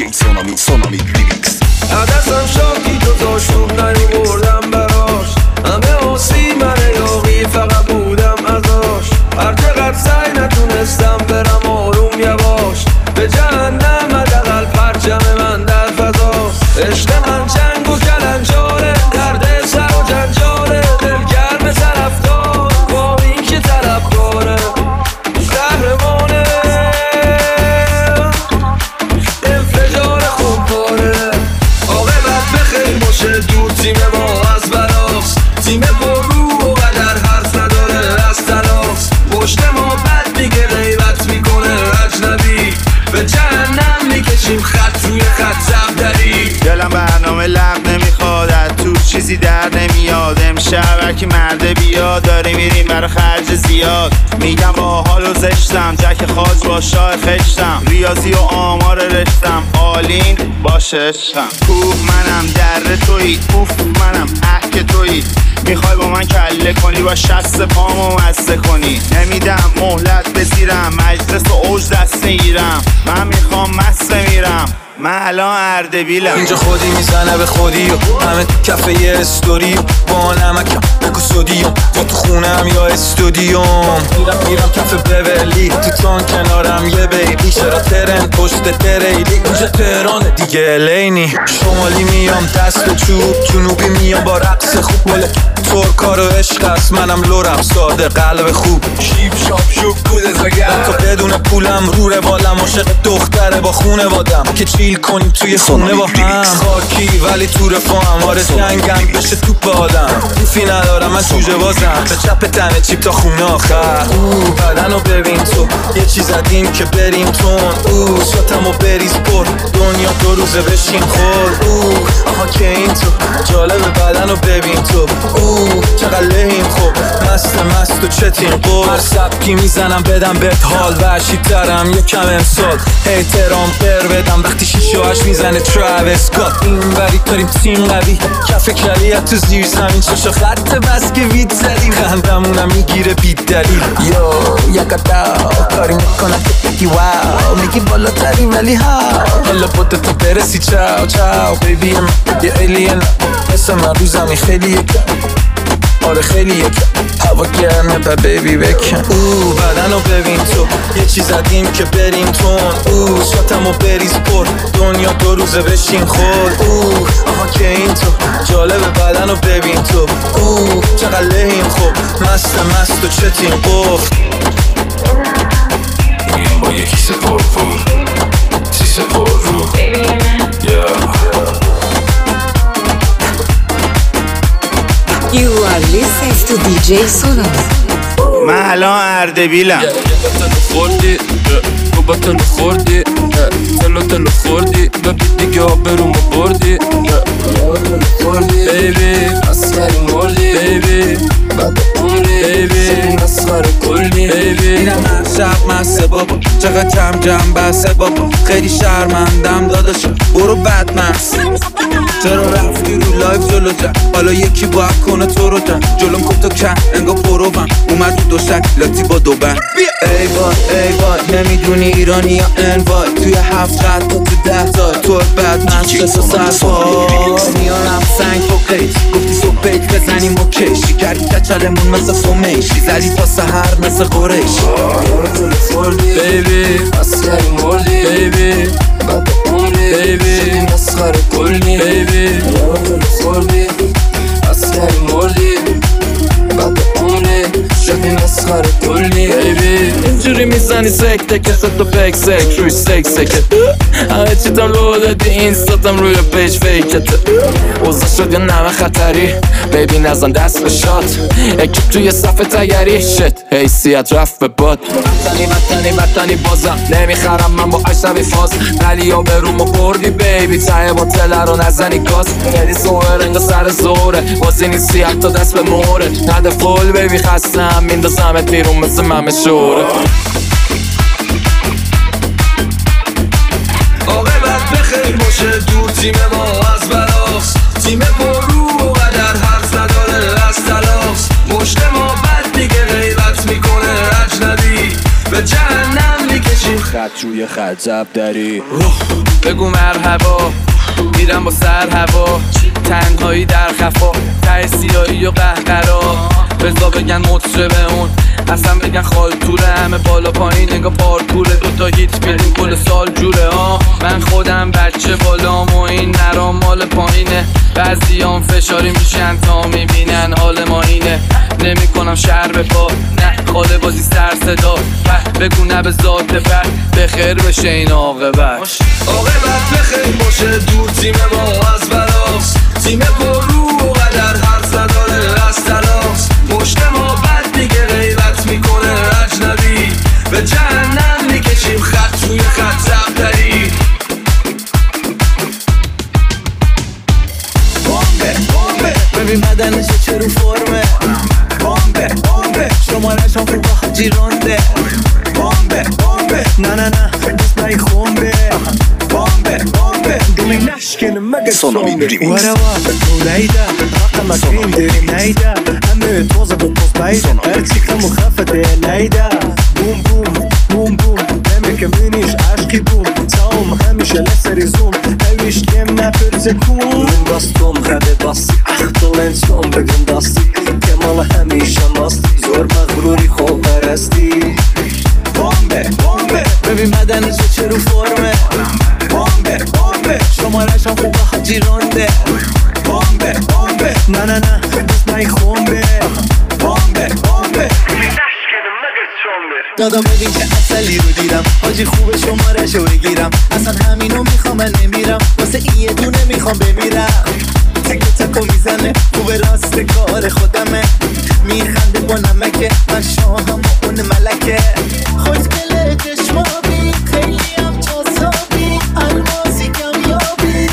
DJ سونامی ریمیکس. دستم شاکی دوتاش خوب نیوردم براش، همه آسی من یاقی فقط بودم ازاش. هر چقدر سعی نتونستم برم آروم یواش، به جهنم حداقل پرچم من در فضاست. عشق من جنگ و کلنجاره، درد سر و جنجاله، دلگرم طرفدار با این که طرفداره. قهرمانه انفجار خونپاره، عاقبت بخیر باشه دور تیم ما از بلاست. تیم پر رو و قدر حرف نداره از تلاس، پشت ما بد میگه غیبت میکنه اجنبی، به جهنم میکشیم خط روی خط زبدری. دلم برنامه لغ نمیخواد، از تو چیزی در نمیاد. امشب هرکی مرده بیاد، داری میریم برای خرج زیاد. میگم با حال و زشتم، جک خاج با شاه خشتم. ریاضی و آمار رشتم، آلین باشه عشقم. کوه منم در تویی، اوف منم احک تویی. میخوای با من کله کنی، با شست پامو مسته کنی. نمیدم مهلت بزیرم، مجلس و اوج دست میگیرم. من میخوام مست میرم، من الان اردبیلم. اینجا خودی میزنه به خودی و همه تو کفه یه استوری. با نمکم نکو سودیوم، با تو خونم یا استودیوم. میرم کف بولی، تو تان کنارم یه بیلی. چرا ترن پشت تریلی، اینجا تهران دیگه لینی. شمالی میام دست و چوب، جنوبی میام با رقص خوب. ولی ترکا رو عشق است، منم لورم ساده قلب خوب. شیب شاپ شوب کود زگر، تا بدون پولم رو روالم. عاشق دختره با خونه وادم که چیل کنیم توی خونه با هم. خاکی ولی تو رفاهم، آره جنگم بشه توپ آدم. توفی ندارم من جوجه بازم، به چپ تنه چیپ تا خونه آخر. بدن رو ببین تو، یه چیز زدیم که بریم تون. شاتم و بریز پر، دنیا دو روزه بشین خور. آها که این تو جالب، بدن رو ببین تو. چقدر لحیم خوب، مست و چتین قول. هر سبکی میزنم بدم بهت حال، وحشی ترم یکم امسال. احترام قر بدم وقتی شیشه هاش میزنه تراویس اسکات. این وری داریم تیم قوی، کف کلیت تو زیر زمین. چشا خط بس که وید زدیم، خندمونم میگیره بید دلیل. یکتا کاری میکنم که بگی واو، میگی بالاتری ولی ها. حالا بوده تو برسی چاو چاو بیبی، یه ایلین مثل من رو زمین خیلی یکم. آره خیلی یکم، هوا گرمه با بیبی بکن. بدن رو ببین تو، یه چیز زدیم که بریم تون. شاتم و بریز پر، دنیا دو روزه بشین خور. آها که این تو جالب، بدن رو ببین تو. چقدر لحیم خوب، مست و چتین قفل. این با یکی سپر پر، سیسه پر رو. You are listening to DJ Sonomi. من الان اردبیلم. خوردی گوبتن خوردی، تلو خوردی، ببی دیگه آبرومو بردی. بیبی اسکری مردی، بیبی بعد عمری، بیبی نسخر کلی، بیبی. اینم هر شب مسته بابا، چقدر کم جم بسته بابا. خیلی شرمندم داداشم، برو بدمست. چرا رفتی رو لایف جلو جن، حالا یکی باید کنه تو رو جن. جلوم کن تو کن انگا پروون، اومد تو دو شکلاتی با دو بند. ای وای نمیدونی ایرانی یا انوای. توی 7 قد تو 10 تا تو بدمست تو سرپا. میارم سنگ و قیش، گفتی صبح بیت بزنیم و کشی. کردی کچلمون مثل فومیشی، زدی تا سهر مثل قریش. بیبی اسکری مردی، بیبی بعد عمری، بیبی نسخر کلی، بیبی خوردی اسکری مردی، بعد عمری شدی نسخر کلی، بیبی. اینجوری میزنی سکته که ست و پک سک روی سکته. همه چیتم رو دادی، اینستاتم روی پیج فیکته. اوضاع شد یا نمه خطری، بیبی نزن دست به شات. اکیب توی صفحه تگری، شت حیثیت رفت به باد. وطنی بازم نمیخرم من با عشبی فاز. ولی ها به رومو بردی بیبی، ته با تله رو نزنی گاز. خیلی سوهر انگا سر زوره، بازی نیستی حتی دست به موره. نده فول بیبی خستم، میندازمت بیرون مثل ممه شوره. عاقبت بخیر باشه دور تیم ما از بلاست. تیم پر رو و قدر حرف نداره از تلاس. پشت ما بد دیگه غیبت میکنه اجنبی، به جهنم میکشیم خط روی خط زب داری. بگو مرحبا میرم با سر هوا، تنهایی در خفا، ته سیاهی و قهقرا. بزا بگن مطربه اون، اصلا بگن خالتوره، همه بالا پایین انگار پارکوره، دوتا هیت بیریم کل سال جوره ها. من خودم بچه بالام و این نرام مال پایینه، بعضیام فشاری میشن تا میبینن حال ما اینه. نمی کنم شهر به پا، نه خاله بازی سر صدا، بگو نه به ذات بر بخیر بشه این عاقبت. عاقبت بخیر باشه، دور تیم ما از بلاست، تیم پررو و قدر حرف نداره از تلاس. مشت ما بد دیگه غیبت میکنه اجنبی، به جهنم میکشیم خط روی خط زبدری. بامبه بامبه ببین بدنش چه رو فرمه، بامبه بامبه شمارش هم خوبه حاجی رانده. بامبه بامبه نه نه نه بس بای خونبه، بامبه بامبه دومی نشکن مگه سونامی وروا ولایده رقمك این نیده، همه توزه به توز بایده، هرچی کم مخفته لیده. بوم بوم بوم بوم دمه که منیش عشقی بوم، تاوم همیشه لسری زوم، هویش کم نپرزه کون. من باستم خده باستی اختل انسان بگم داستی، که مال همیشه ماستی، زور مغروری خوب پرستی. بامبه بامبه ببین بدنش چه رو فرمه، بامبه بامبه شمارش هم خوبه حاجی رانده. بامبه بامبه نه نه نه بس مای خونبه، بامبه بامبه دادا ببین که اصلی رو دیدم، حاجی خوبه شمارشو بگیرم، اصلا همینو میخوام من نمیرم، واسه این یه دونه میخوام بمیرم. تک تکو میزنه خوبه راست کار خودمه، میخنده با نمکه، من شاهم و اون ملکه. خوشگله چشمابی خیلی هم جذابی، الماسی کمیابی.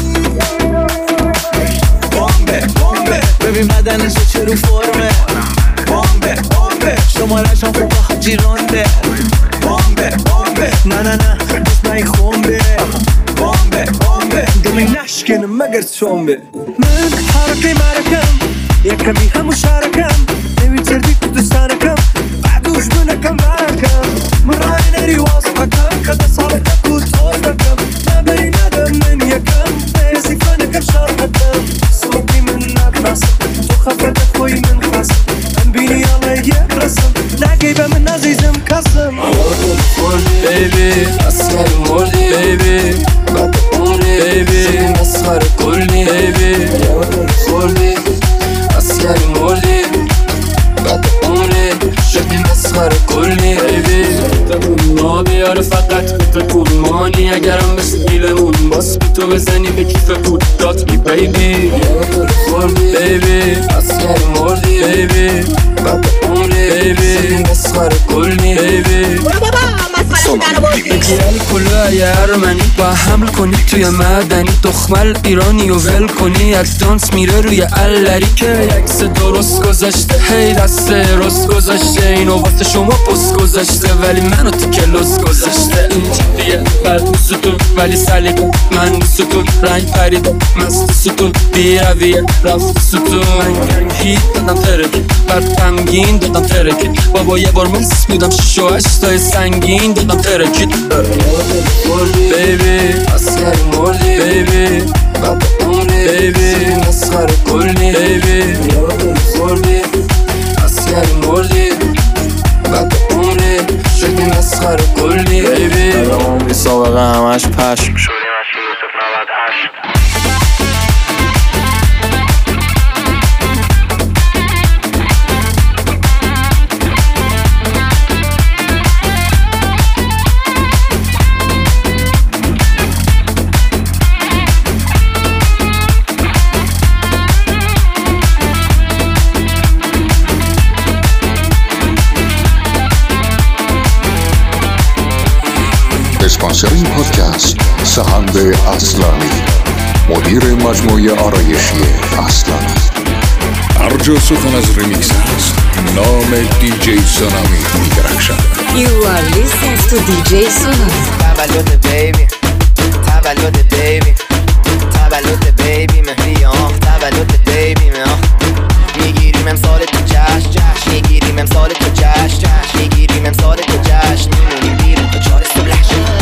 بامبه بامبه ببین بدنش چه رو فرمه، بامبه بامبه شمارش هم خوبه حاجی رانده. بامبه بامبه نه نه نه بس مای خونبه، بامبه بامبه دومی نشکن مگر چونبه. من حرقی مرکم یکمی همو شرکم، نمیتردی تو دوستانکم بعدوش منکم برکم. من رای نری واسقکم کده سالکم کود توردکم، نبری ندم من یکم نیزی فنکم شرقتم. صوبی من نبرسم تو خفت خوی من خسم، من بینی علی یک رسم نگی به من عزیزم کسم. بیبی اسکر مردی بیبی بعد عمری بیبی مسخر کلی بیبی خوردی اسکر مردی بعد عمری شدی مسخر کلی بیبی. ما بیاره فقط بتکون مانی، اگرم مثل دیلمون باس بی تو بزنی به کیف پودات می بیبی. خوردی بیبی اسکر مردی بیبی بعد عمری بیبی مسخر کلی بیبی. اگیال کلو یه ارمنی با حمل کنی توی مدنی، دخمل ایرانی و ول کنی از دانس میره روی علری، که یکس درست گذاشته هی دست رست گذاشته، اینو واسه شما پست گذاشته ولی منو تو کلاس گذاشته. این جدیه بعد ستون ولی سلیقه من ستون، رنگ پرید مست ستون، بیرویه رفت ستون. من هیت دادم ترکی بعد غمگین دادم ترکی، بابا یه بار مس بودم 6 و 8 تای سنگین دادم ترکید. بیبی اسکر مردی بیبی بعد عمری بیبی مسخر کلی بیبی. خوردی اسکر مردی بعد عمری شدی مسخر کلی بیبی. عمری سابقه همش پشم شدیم اشکی یوسف 98. اسپانسر این پادکست سهند اصلانی، مدیر مجموعه آرایشی اصلانی. هر جا سخن از ریمیکس است نام دیجی سونامی می‌درخشد. You are listening to DJ Sonami. تولد بیبی تولد بیبی تولد بیبی مهری تولد بیبی میگیریم امسال تو جشن، میگیریم امسال تو جشن، میگیریم امسال تو جشن، میمونیم بیرون تو 4 صبح لحشن.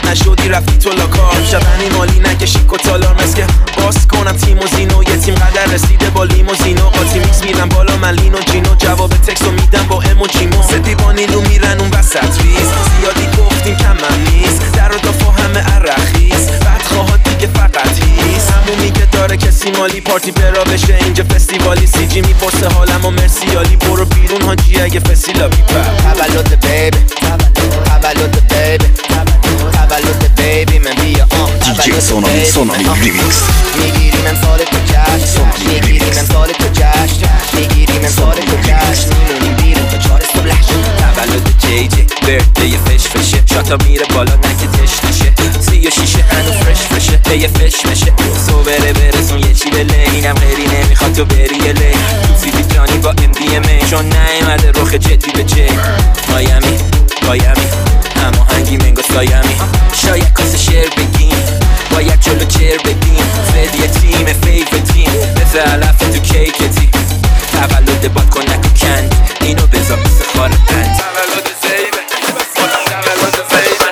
نشدی رفتی تو لاکار امشب مالی نکشی کتالار مسکه باز کنم تیموزین و یه تیم قدر رسیده با لیموزین و قاطی میکس میرم بالا من لین و جینو جواب تکسو میدم با اموجیمو سدی با نیلو میرن اون وسط ریز زیادی گفتیم کمم نیست در و دافا همه عرخیز بدخواهات دیگه فقط هیز همون میگه داره کسی مالی پارتی برا بشه اینجا فستیوالی سی جی میپرسه حالم و مرسیالی برو بیرون حاجی اگه فسیلا بیپر تولد بیبی تولد بیبی تولد بیبی من بیا DJ سونامی ریمیکس میگیریم امسال تو جشن میگیریم امسال تو جشن میگیریم امسال تو جشن میمونیم بیرون تا 4 صبح تولد جی جی برده فش فشه شاتا میره بالا نکه تش نشه 36 هنو فرشه یه فش میشه سو برسون یه چی بله اینم غیری نمیخواد تو بری لی تو سیدی جانی با MDMA چون نیومده رخ جدی به جی قایمی هماهنگی منگو سایمی شاید کاس شعر بگیم باید جلو چر بدیم فدی تیم فیور تیم بزه علف تو کیکتی تولد باد کنک و کند اینو بذار بسه خار بند تولد زیبه تولد زیبه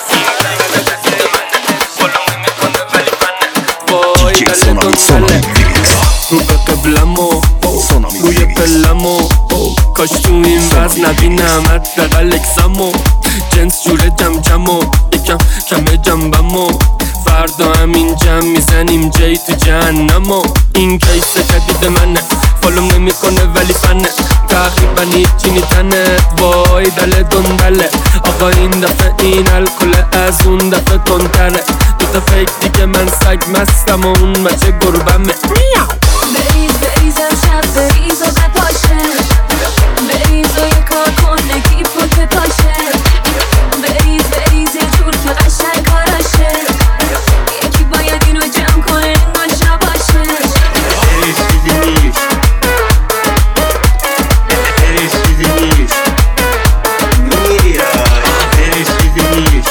DJ سونامی رو به قبلمو روی پلمو کاش تو این وز نبینم حداقل اکسمو جنس جوره جمجمو یکم کمه جنبمو فردا همین جمع میزنیم جی تو جهنمو این کیسه جدید منه فالوم نمیکنه ولی فنه تقریبا هیچی نیتنه وای دله دندله آقا این دفعه این الکل از اون دفعه تندتره دو تا فیک دیگه من سگ مستم و اون مچه گربمه بریز امشب بریز و بپاشه بریز و یه کار کنه کیفو که پاشه بریز یه جور که قشنگ کاراشه یکی باید اینو جمع کنه انگار نباشه بریز چیزی نیست بریز چیزی نیست بریز چیزی نیست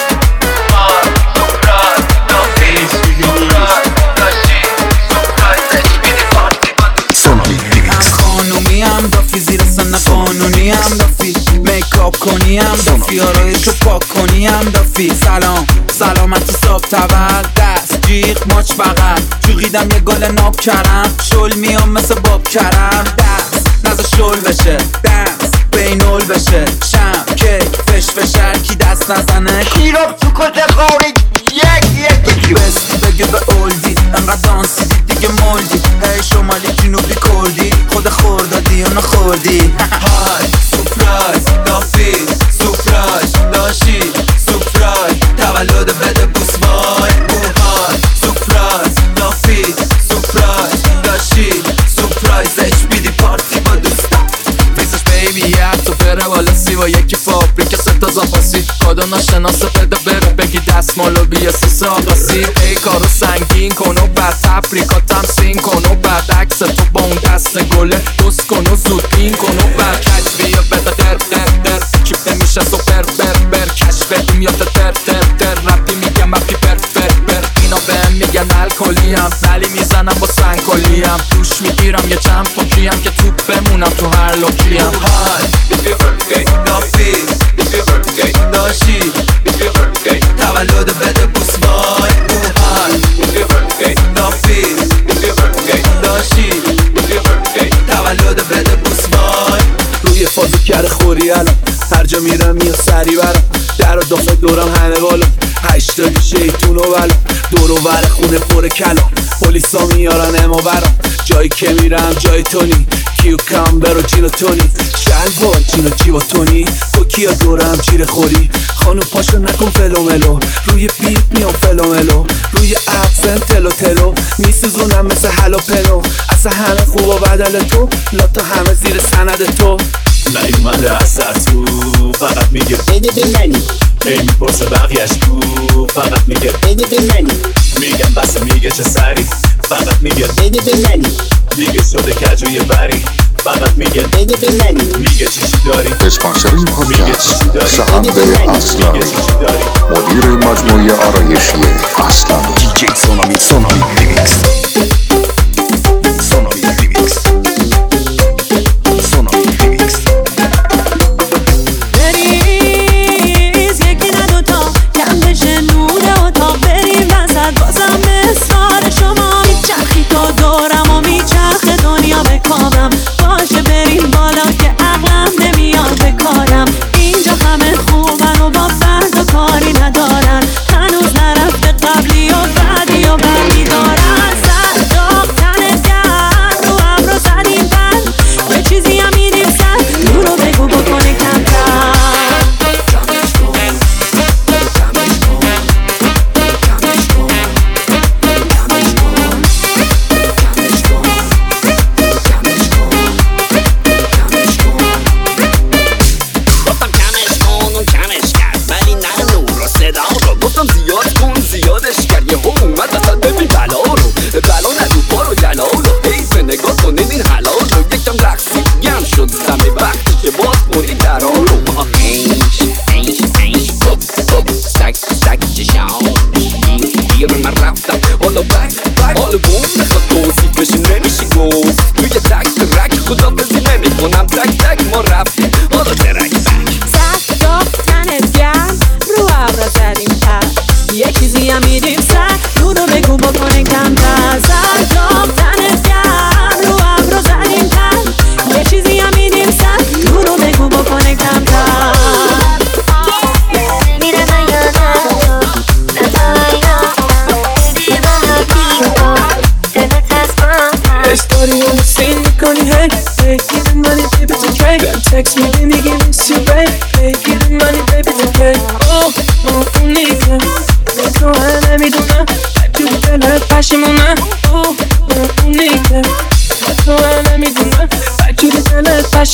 هم دافی زیر سن قانونی هم دافی میکاپ کنی هم دافی آرایشو پاک کنی هم دافی سلامتی صاحب تول دست جیغ ماچ بغل جوغیدم یه گل ناب کرم شل میام مثل باب کرم دست نزا شل بشه دست بینول بشه شم کیک فش هرکی دست نزنه کیراب تو کت خارج یک بستی بگه به اولدی انقدر دانسی دیگه مولدی هی شمالی جنوبی کردی خود خوردادی اونو خوردی های سپرایز دافی سپرایز داشی سپرایز تولد بده بوس وای های سپرایز دافی سپرایز داشی سپرایزش بیدی پارتی با دوستا فیسش بیبی یه تو بره والا سی و یکی فابریک ستا زاپاسی کادو ناشناسه بده بره بگی دستمالو بیا سیسه آقاسی ای کارو سنگین کن و بعد تبریکاتم سین کن و بعد عکس تو با اون دست گله دوست کن و زود بین کن و بعد کج بیا بده در چیپ نمیشه سوپر بر کش بدیم یا در ربی میگم اپی بر اینا بهم میگن الکلیم ولی میزنم با سنگکلیم دوش میگیرم یه چند پاکیم که توپ بمونم تو هر لوکیم های دافی داشی تولد بده بوس وای های دافی داشی تولد بده بوس وای روی فازو کرده خوری الان هر جا میرم میاد سری برم در و دافت دورم همه بالا 80 شیطون و بلا دور و بر خونه پر کلا پلیسا میارن اما برام جایی که میرم جای تونی کیو کامبر و جین و تونی شلوار جین و جیو تونی کوکیا دورم جیر خوری خانو پاشو نکن فلوملو روی بیت میام فلوملو روی افزن تلو میسوزونم مثل هلو پلو اصلا همه خوب و بدل تو لاتا همه زیر سند تو نیومده اثر تو فقط میگه بده به منی ای میپرسه بقیهش تو فقط میگه بده به منی میگم بسه میگه چه سری فقط میگه بده به منی میگه شده کجوی بری فقط میگه بده به منی میگه چیشی داری اسپانسر این پادکست سهنده اصلانی مدیر مجموعه آرایشی اصلانی DJ سونامی ریمیکس بریز یکی نه دوتا کم بشه نور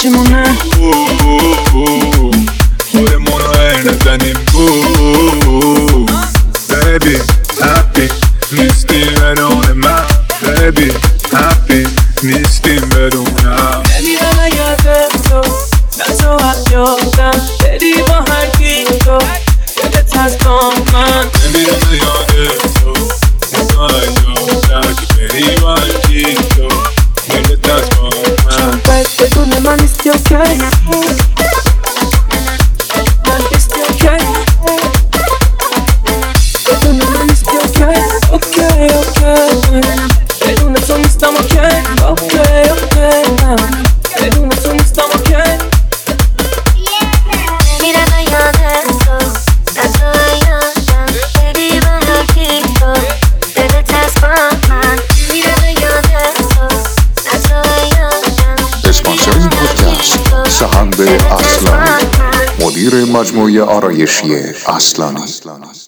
چیمونه خودمونو نزنیم Baby happy نیستیم بدون من Baby happy نیستیم بدون هم نمیرم یاد تو نه تو حیاتم بری با هر کی تو دلت هست با من نمیرم یاد تو نه تو حیاتم بری با هر کی تو دلت هست با من بدون من نیستی اوکی من نیستی اوکی بدون من نیستی اوکی اوکی اوکی بدون تو نیستم اوکی اوکی اوکی بدون تو نیستم اوکی میرم یاد تو نه تو یادم بری با هر کی تو دلت هست با من میرم یاد تو نه تو یادم اسپانسر این پادکست سحند اصلانی، مدیر مجموعه آرایشی اصلانی.